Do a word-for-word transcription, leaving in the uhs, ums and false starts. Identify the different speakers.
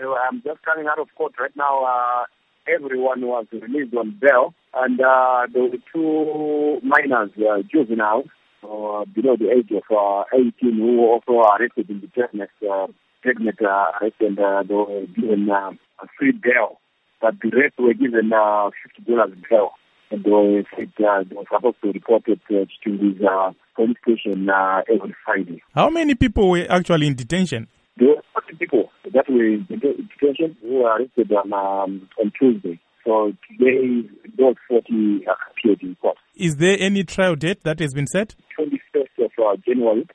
Speaker 1: So I'm just coming out of court right now. Uh, everyone was released on bail, and uh, there were two minors, uh, juveniles, uh, below the age of uh, eighteen, who were also arrested in the pregnant, uh, pregnant uh, arrest, and uh, they were given uh, a free bail. But the rest were given uh, fifty dollars bail. And they were, said, uh, they were supposed to report it uh, to this uh, police station uh, every Friday.
Speaker 2: How many people were actually in detention?
Speaker 1: There were forty people that were in detention who were arrested on, um, on Tuesday. So today, those forty appeared in court.
Speaker 2: Is there any trial date that has been set?
Speaker 1: twenty-first of uh, January